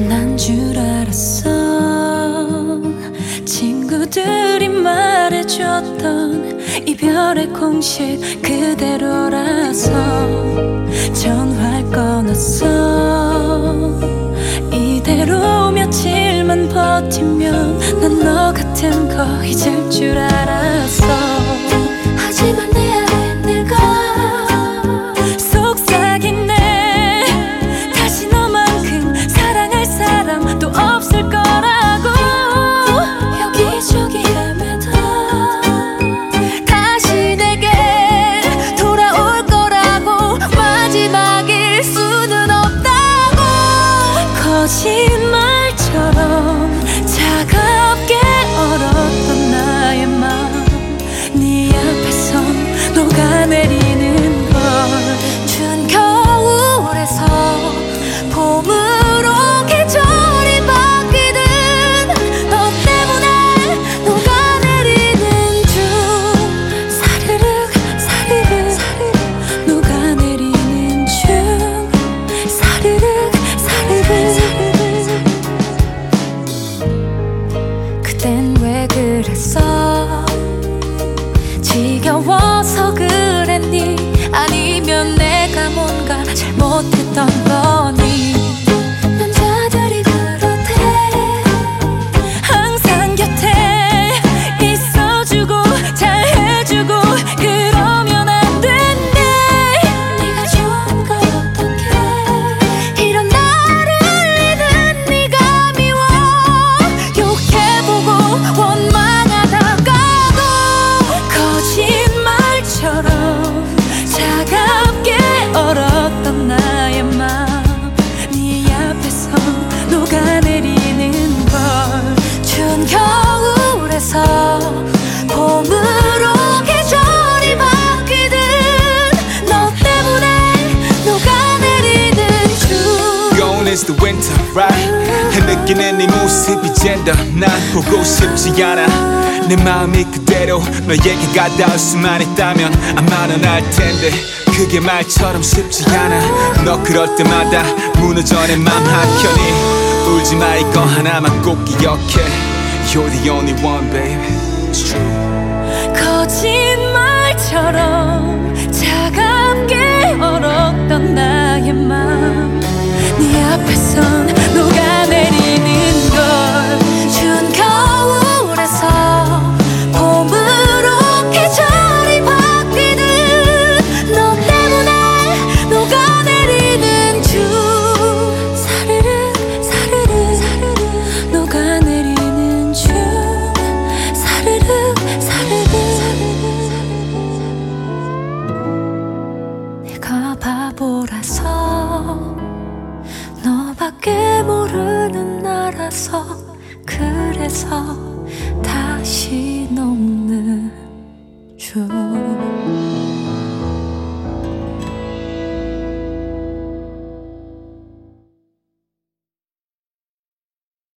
난 줄 알았어. 친구들이 말해줬던 이별의 공식 그대로라서 전화를 끊었어. 이대로 며칠만 버티면 난 너 같은 거 잊을 줄 알았어. 하지만 내 안에 내가 속삭이네. 다시 너만큼 사랑할 사람 또 없을 거라고. 여기저기 헤매다 다시 내게 돌아올 거라고. 마지막일 수는 없다고. 거짓말처럼 차갑게 얼었던 나의 마음 네 앞에선 녹아내리는 걸. 추운 겨울에서 봄으로 계절이 바뀌듯 너 때문에 녹아내리는 중. 사르륵 사르륵 녹아내리는 중. 사르륵 사르륵. 그땐 왜 그랬어? 지겨워서 그랬니? 아니면 내가 뭔가 잘못했던 거니? 남자들이 그렇대. 항상 곁에 있어주고 잘해주고 그러면 안 된대. 네가 좋은 걸 어떡해. 이런 나를 울리는 네가 미워. 욕해보고 원망하다가도 거짓말처럼 차갑게 얼었던 나의 마음 네 앞에서 녹아내리는 걸. 추운 겨울에서 봄으로 계절이 바뀌듯 너 때문에 녹아내리는 중. Gone is the winter, right? 느끼는 네 모습이 젠더 난 보고 싶지 않아. 내 마음이 그대로 너에게 가닿을 수만 있다면 아마 넌 알 텐데 그게 말처럼 쉽지 않아. 너 그럴 때마다 무너져 내 맘 한켠이. 울지 마 이거 하나만 꼭 기억해. You're the only one, baby. It's true. 거짓말처럼 차갑게 얼었던 나의 맘 네 앞에선 녹아내리는 걸. 추운 겨울에서 봄으로 계절이 바뀌듯 너 때문에 녹아내리는 중. 사르륵 사르륵 녹아내리는 중. 사르륵 사르륵. 내가 바보라서 너밖에 모르는 나라서 그래서 다시